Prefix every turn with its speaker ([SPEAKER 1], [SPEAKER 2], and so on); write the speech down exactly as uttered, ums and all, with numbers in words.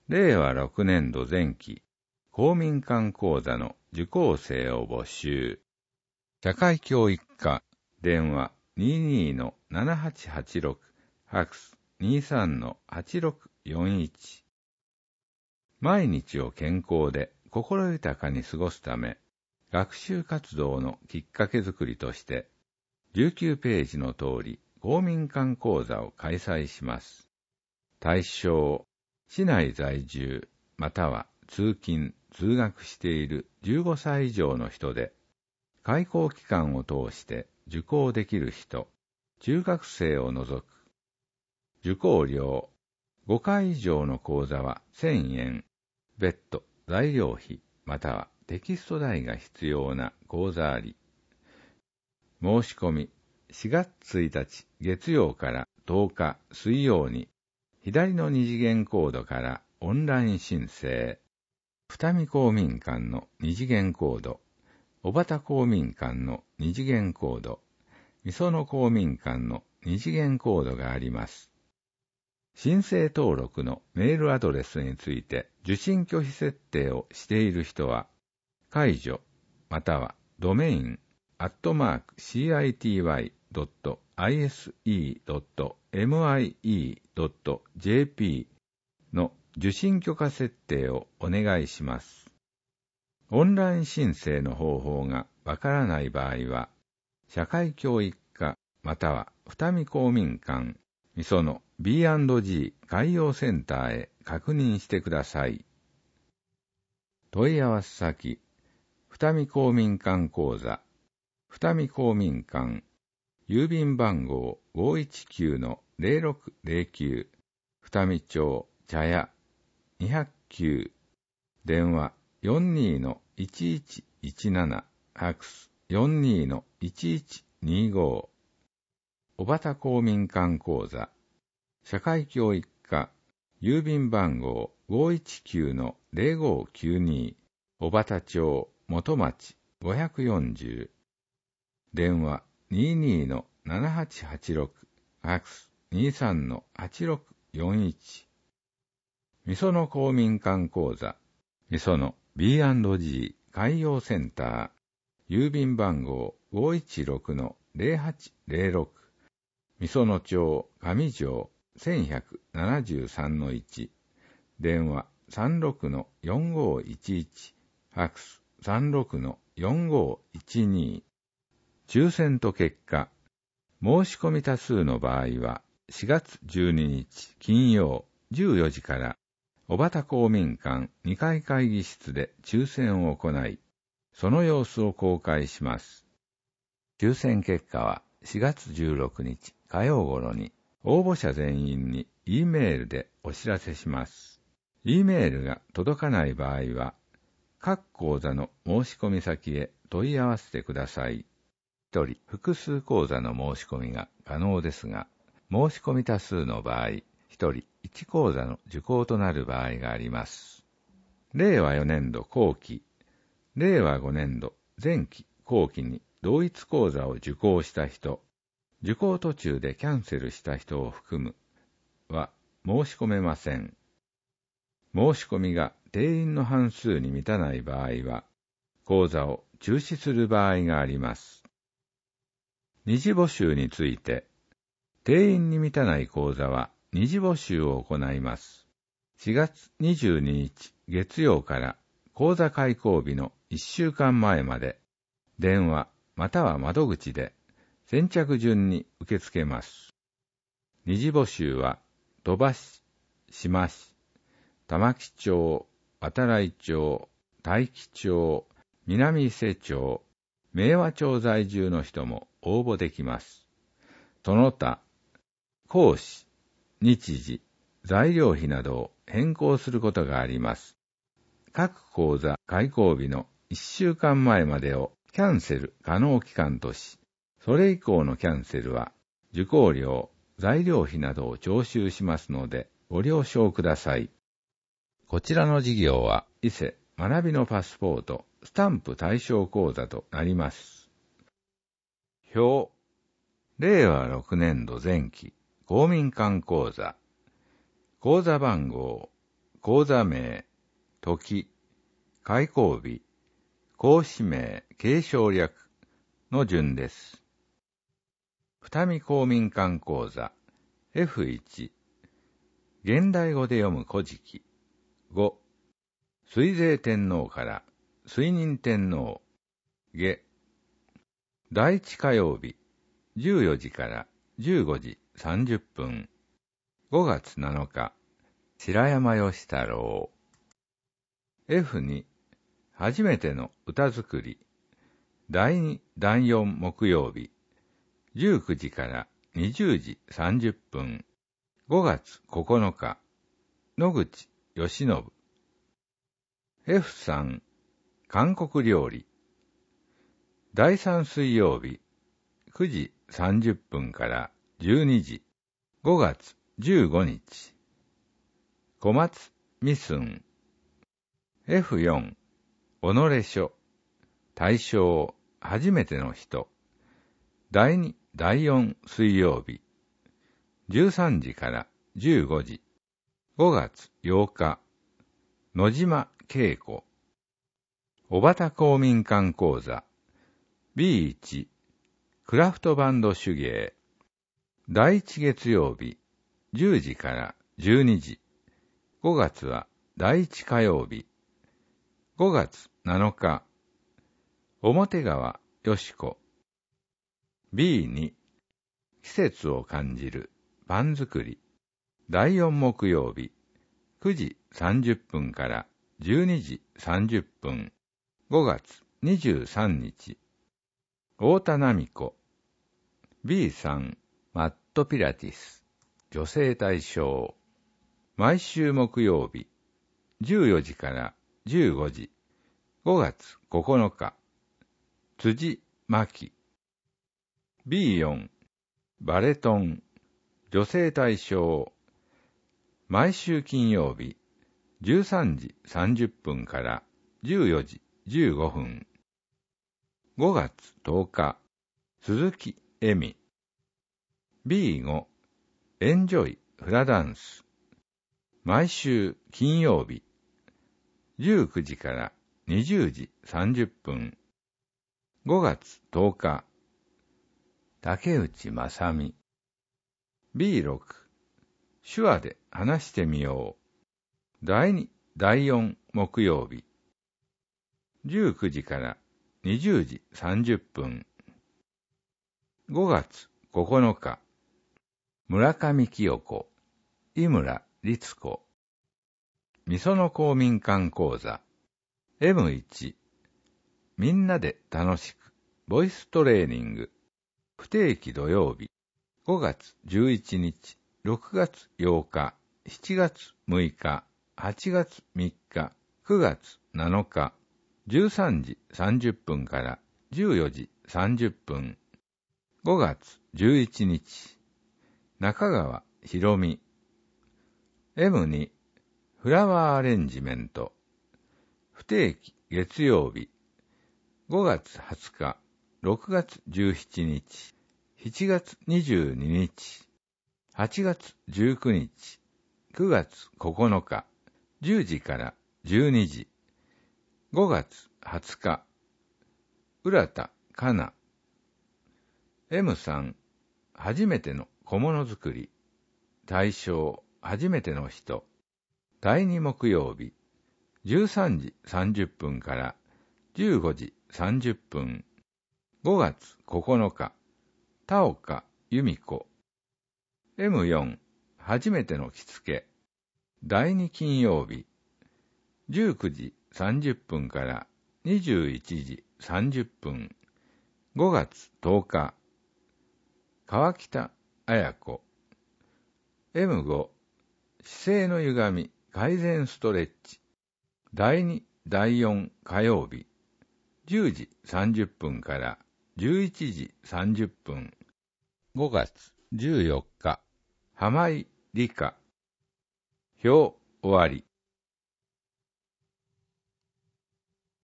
[SPEAKER 1] れいわろくねんど前期公民館講座の受講生を募集。社会教育課電話 にじゅうに ななはちはちろく ファックス にじゅうさん はちろくよんいち。毎日を健康で心豊かに過ごすため、学習活動のきっかけづくりとして、じゅうきゅうページの通り公民館講座を開催します。対象、市内在住または通勤・通学しているじゅうごさい以上の人で、開講期間を通して受講できる人、中学生を除く。受講料、ごかい以上の講座はせんえん、別途材料費またはテキスト代が必要な講座あり。申し込み、しがつついたち月曜からとおか水曜に、左の二次元コードからオンライン申請。二見公民館の二次元コード、小畑公民館の二次元コード、磯野公民館の二次元コードがあります。申請登録のメールアドレスについて受信拒否設定をしている人は、解除またはドメインアットマーク シーアイティーワイドットアイエスイードットエムアイイードットジェーピー の受信許可設定をお願いします。オンライン申請の方法がわからない場合は、社会教育課または二見公民館磯野 ビーアンドジー 海洋センターへ確認してください。問い合わせ先、二見公民館講座、二見公民館、郵便番号 ごいちきゅうのゼロろくゼロきゅう、二見町茶屋にひゃくきゅう、電話 よんにーのいちいちいちなな、ファックス よんにーのいちいちにご。小畑公民館講座、社会教育課、郵便番号 ごいちきゅうのゼロごきゅうに、小畑町元町ごひゃくよんじゅう、電話 にじゅうに のななはちはちろく、ファックス にじゅうさん のはちろくよんいち。磯野公民館講座、磯野 ビーアンドジー 海洋センター、郵便番号 ごいちろくのゼロはちゼロろく、磯野町上条せんひゃくななじゅうさんのいち、電話 さんろくのよんごいちいち、ファックス さんろくのよんごいちに。抽選と結果、申し込み多数の場合はしがつじゅうににち金曜じゅうよじから小畑公民館にかい会議室で抽選を行い、その様子を公開します。抽選結果はしがつじゅうろくにち火曜頃に応募者全員に E メールでお知らせします。E メールが届かない場合は、各講座の申し込み先へ問い合わせてください。一人複数講座の申し込みが可能ですが、申し込み多数の場合、一人一講座の受講となる場合があります。れいわよねんど後期、れいわごねんど前期後期に同一講座を受講した人、受講途中でキャンセルした人を含むは申し込めません。申し込みが定員の半数に満たない場合は、講座を中止する場合があります。二次募集について、定員に満たない講座は二次募集を行います。しがつにじゅうににち月曜から講座開講日のいっしゅうかんまえまで、電話または窓口で先着順に受け付けます。二次募集は、鳥羽市、志摩市、玉城町、渡来町、大樹町、南伊勢町、明和町在住の人も応募できます。その他、講師、日時、材料費などを変更することがあります。各講座開講日のいっしゅうかんまえまでをキャンセル可能期間とし、それ以降のキャンセルは受講料、材料費などを徴収しますのでご了承ください。こちらの事業は伊勢学びのパスポートスタンプ対象講座となります。表、れいわろくねんど前期公民館講座、講座番号講座名、時、開講日、講師名、継承略の順です。二見公民館講座 エフワン、現代語で読む古事記ご、水税天皇から水仁天皇下、第一火曜日じゅうよじからじゅうごじさんじゅっぷん、ごがつなのか白山義太郎 エフツー、初めての歌作りだいにだいよん木曜日じゅうくじからにじゅうじさんじゅっぷん、ごがつここのか野口義信 エフスリー、韓国料理だいさん水曜日くじさんじゅっぷんからじゅうにじ、ごがつじゅうごにち小松美寸 エフフォー、己書大正初めての人だいにだいよん水曜日じゅうさんじからじゅうごじ、ごがつようか野島恵子小畑公民館講座 ビーワン クラフトバンド手芸だいいち月曜日じゅうじからじゅうにじ、ごがつはだいいち火曜日ごがつなのか表川よし子 ビーツー、季節を感じるパン作りだいよん木曜日くじさんじゅっぷんからじゅうにじさんじゅっぷん、ごがつにじゅうさんにち太田奈美子 ビースリー、マットピラティス女性対象毎週木曜日じゅうよじからじゅうごじ、ごがつここのか辻真希 ビーフォー、バレトン女性対象毎週金曜日じゅうさんじさんじゅっぷんからじゅうよじじゅうごふん、ごがつとおか鈴木恵美 ビーファイブ、エンジョイフラダンス毎週金曜日じゅうくじからにじゅうじさんじゅっぷん、ごがつとおか竹内正美 ビーシックス、手話で話してみようだいにだいよん木曜日じゅうくじからにじゅうじさんじゅっぷん、ごがつここのか村上清子井村律子みその公民館講座 エムワン、みんなで楽しくボイストレーニング不定期土曜日ごがつじゅういちにち、ろくがつようか、しちがつむいか、はちがつみっか、くがつなのか、じゅうさんじさんじゅっぷんからじゅうよじさんじゅっぷん、ごがつじゅういちにち、中川ひろみ エムツー、フラワーアレンジメント不定期月曜日ごがつはつか、ろくがつじゅうしちにち、しちがつにじゅうににち、はちがつじゅうくにち、くがつここのか、じゅうじからじゅうにじ、ごがつはつか、浦田かな エムスリー、初めての小物作り対象初めての人だいに木曜日じゅうさんじさんじゅっぷんからじゅうごじさんじゅっぷん、ごがつここのか田岡由美子 エムフォー、初めての着付けだいに金曜日じゅうくじさんじゅっぷんからにじゅういちじさんじゅっぷん、ごがつとおか川北彩子 エムファイブ、姿勢の歪み改善ストレッチだいにだいよん火曜日じゅうじさんじゅっぷんからじゅういちじさんじゅっぷん、ごがつじゅうよっか浜井理香表終わり。